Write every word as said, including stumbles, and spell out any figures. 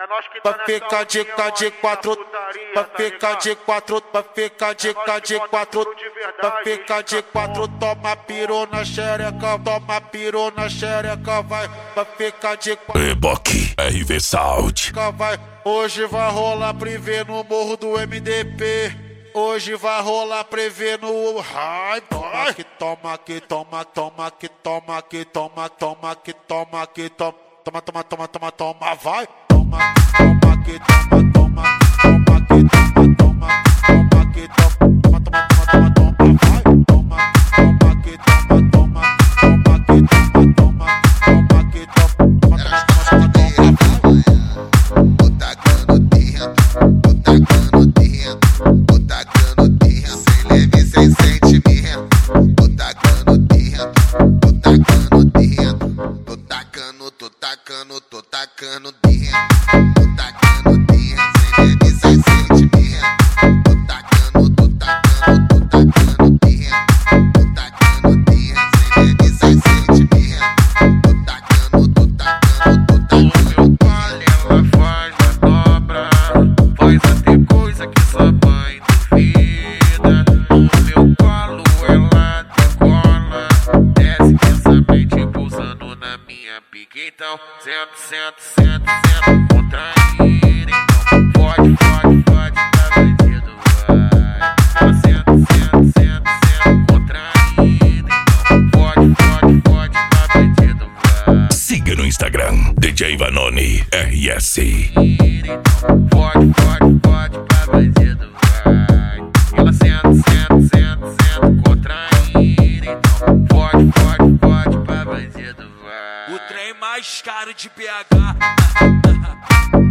Vai ficar de cá de quatro, vai ficar de quatro, vai ficar de cá de quatro, vai ficar de quatro, toma piru na xereca, toma piru na xereca, vai, vai ficar de quatro. Reboque, R V Sound. Vai, hoje vai rolar privê no morro do M D P. Hoje vai rolar prevê no High Boy. Que toma, que toma, toma, que toma, que toma, toma, que toma, que toma, toma, toma, toma, toma, toma, vai. Toma, toma, que toma, toma, toma, que toma, toma, toma, que toma, toma, toma, toma, toma, vai. Toma, toma, que toma, toma, toma, que toma, toma, toma, que toma, toma, toma, toma, toma, vai. Tô tacando dentro, tô tacando dentro, tô tacando dentro, sem leve, sem sentimento. Tô tacando dentro, tô tacando dentro, tô tacando, tô tacando, tô tacando dentro, tô tacando dentro, sem leve, sem sentimento. Tô tacando, tô tacando, tô tacando dentro, tô tacando dentro, sem leve, sem sentimento. Tô tacando, tô tacando, tô tacando. Ela faz na dobra, faz até coisa que sua mãe duvida. No meu colo ela decola, desce intensamente pousando na minha pica. Então senta, senta, senta, senta, contraída. Então fode, fode, fode, tá bandido, vai. Ela senta, senta, senta, senta, contraída. Então fode, fode, fode, tá bandido, vai. Siga no Instagram, D J Vanoni R S. Pode, pode, pode, pra bandido vai. Ela senta, senta, senta, senta, contraída. Então pode, pode, pode, pra bandido vai. O trem mais caro de B H.